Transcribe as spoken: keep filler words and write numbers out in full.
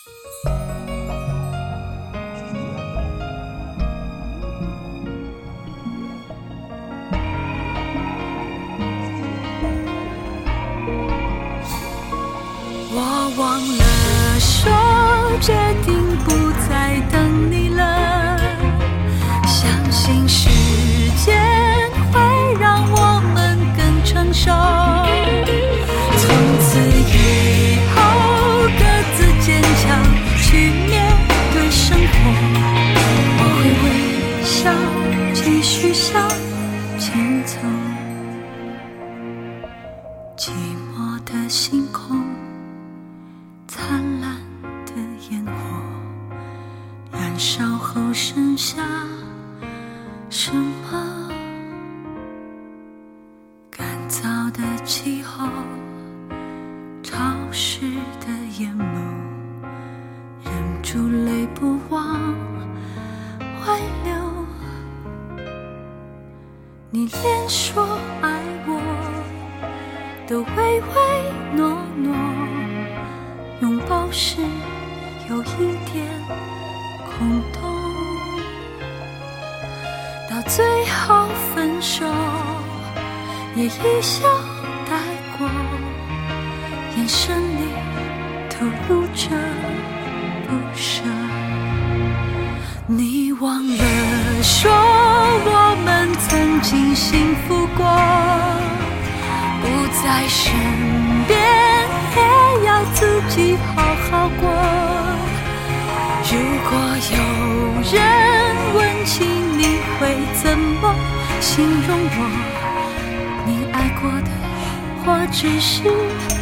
我忘了说，决定不再等你了。相信时间会让我们更成熟。从此以后，各自坚强去面对生活。我会微笑，继续向前走。寂寞的星空，灿烂的烟火，燃烧后剩下什么？干燥的气候，潮湿的眼眸，忍住泪不往外流。你连说爱我都唯唯诺诺，拥抱时有一点空洞，到最后分手也一笑带过，眼神里透露着不舍。你忘了说我们曾经幸福过，不在身边也要自己好好过。如果有人问起，你会怎么形容我？你爱过的，或只是